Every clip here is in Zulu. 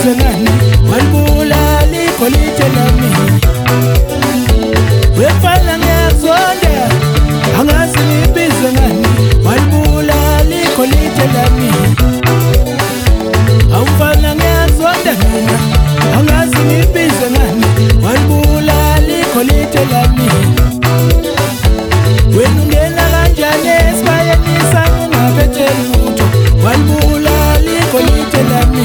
ngibize ngani walibulala igolide lami wefana ngiyazonda angazi ngibize ngani walibulala igolide lami awufana ngiyazonda mina angazi ngibize ngani walibulala igolide lami wena ungena kanjani esibayeni sami ungaphethe lutho walibulala igolide lami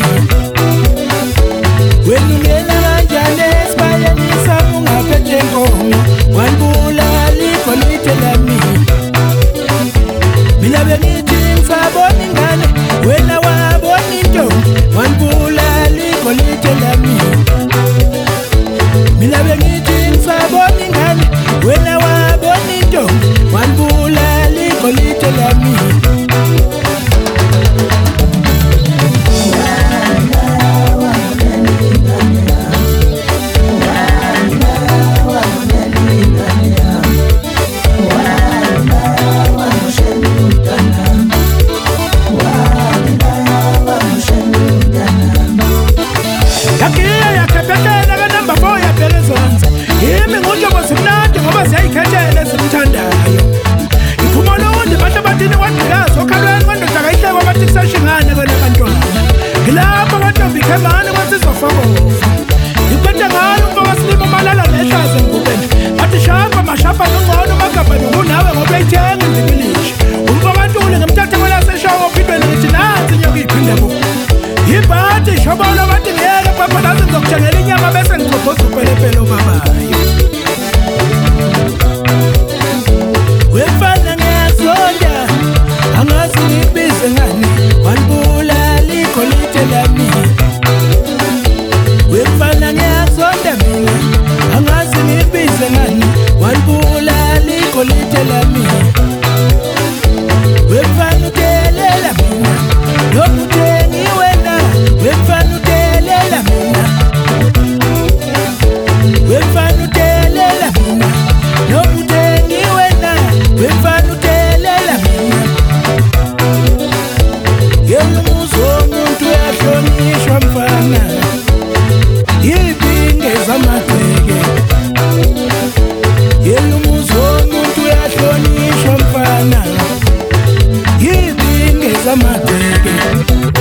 wena ungena kanjani esibayeni sami ungaphethe nkomo walibulala igolide lami mina bengithi ngisabona ingane wena wabona intombi walibulala igolide lami mina bengithi ngisabona ingane wena wabona intombi walibulala igolide lami wefana ngiyazonda angazi ngibize ngani walibulala igolide lami wefana ngiyazonda mina angazi ngibize ngani walibulala igolide lami wefana udelela mina nokuthengi wena wefana udelela mina wefana udelela mina nokuthengi wena wefana udelela mina ngelumuzi womuntu uyahlonishwa mfana yibinge zamagceke ngelumuzi womuntu uyahlonishwa mfana yibinge zamagceke